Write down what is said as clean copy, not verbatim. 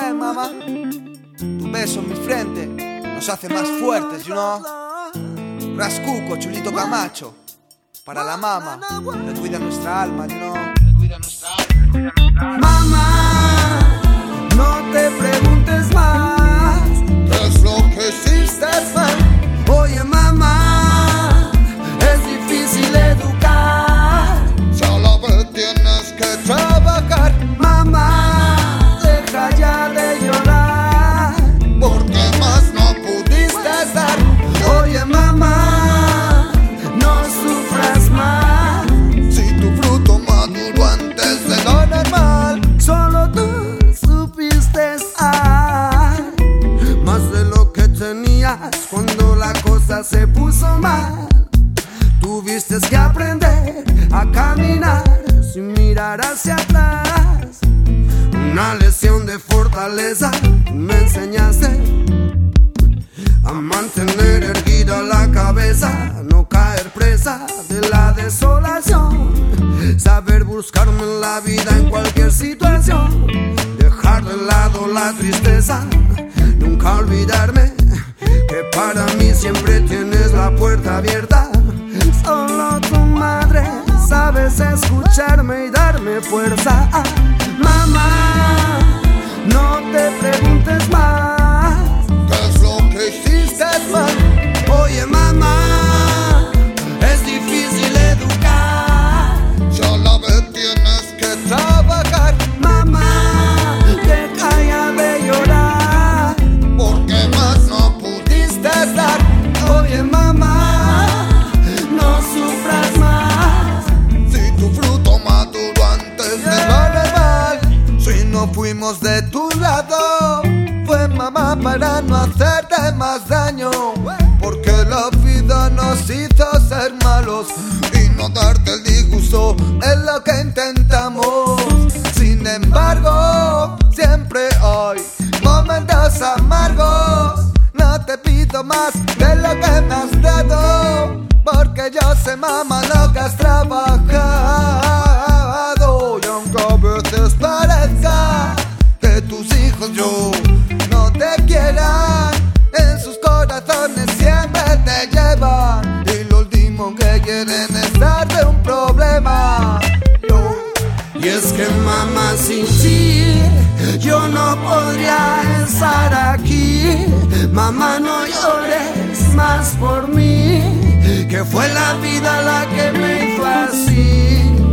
mamá. Tu beso en mi frente nos hace más fuertes, you know. Rascuco, Chulito Camacho, para la mama, que cuida nuestra alma, you know. Que cuida nuestra alma. Mamá, no te preguntes más qué es lo que hiciste mal. Oye mamá, es difícil educar, solo tienes que trabajar. Mamá, deja ya de llorar, porque más no pudiste dar. Oye mamá, no sufras más, si tu fruto maduró antes de lo normal. solo tú supiste más de lo que tenías cuando la cosa se puso mal. Tuviste que aprender a caminar sin mirar hacia atrás. Una lección de fortaleza me enseñaste a mantener erguida la cabeza, no caer presa de la desolación, saber buscarme en la vida en cualquier situación, dejar de lado la tristeza, nunca olvidarme que para mí siempre tienes la puerta abierta. Solo tu madre sabes escucharme y darme fuerza. Mamá, no te preguntes más qué es lo que hiciste mal. Oye mamá, es difícil educar, solo tienes que trabajar. mamá, deja ya de llorar, porque más no pudiste dar. oye mamá, no sufras más, si tu fruto maduró antes de lo normal. Si no fuimos de tu lado, fue mamá para no hacerte más daño, porque la vida nos hizo ser malos y no darte el disgusto es lo que intentamos. Sin embargo, siempre hay momentos amargos. No te pido más de lo que me has dado, porque yo sé, mamá, lo que has trabajado. Y aunque a veces parezca que tus hijos yo no te quieran, en sus corazones siempre te llevan, y lo último que quieren es darte un problema. y es que mamá, sin ti yo no podría estar aquí. Mamá, no llores más por mí, que fue la vida la que me hizo así.